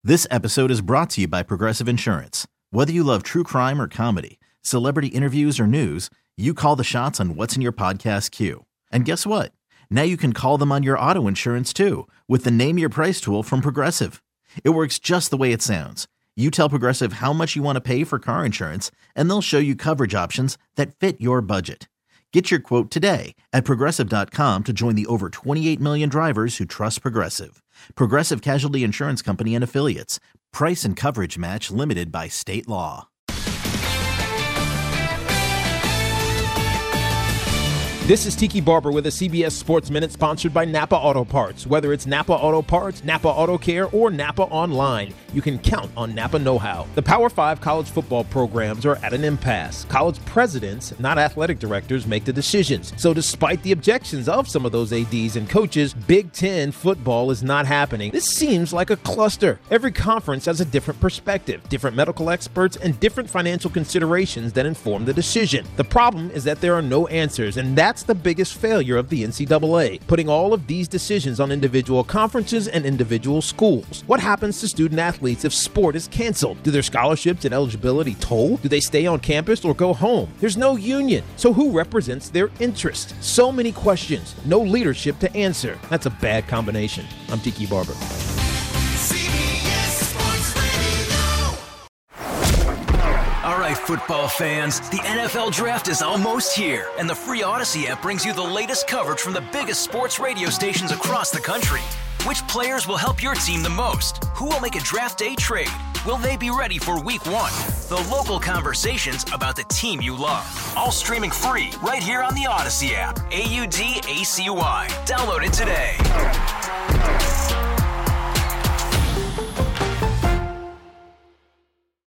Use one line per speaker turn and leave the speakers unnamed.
This episode is brought to you by Progressive Insurance. Whether you love true crime or comedy, celebrity interviews or news, you call the shots on what's in your podcast queue. And guess what? Now you can call them on your auto insurance too with the Name Your Price tool from Progressive. It works just the way it sounds. You tell Progressive how much you want to pay for car insurance, and they'll show you coverage options that fit your budget. Get your quote today at Progressive.com to join the over 28 million drivers who trust Progressive. Progressive Casualty Insurance Company and Affiliates. Price and coverage match limited by state law.
This is Tiki Barber with a CBS Sports Minute sponsored by Napa Auto Parts. Whether it's Napa Auto Parts, Napa Auto Care, or Napa Online, you can count on Napa know-how. The Power 5 college football programs are at an impasse. College presidents, not athletic directors, make the decisions. So despite the objections of some of those ADs and coaches, Big Ten football is not happening. This seems like a cluster. Every conference has a different perspective, different medical experts, and different financial considerations that inform the decision. The problem is that there are no answers, and that's the biggest failure of the NCAA, putting all of these decisions on individual conferences and individual schools. What happens to student athletes if sport is canceled? Do their scholarships and eligibility toll? Do they stay on campus or go home? There's no union, so who represents their interest? So many questions, no leadership to answer. That's a bad combination. I'm Tiki Barber.
All right, football fans, the NFL Draft is almost here, and the free Odyssey app brings you the latest coverage from the biggest sports radio stations across the country. Which players will help your team the most? Who will make a draft day trade? Will they be ready for week one? The local conversations about the team you love. All streaming free right here on the Odyssey app. AUDACY. Download it today.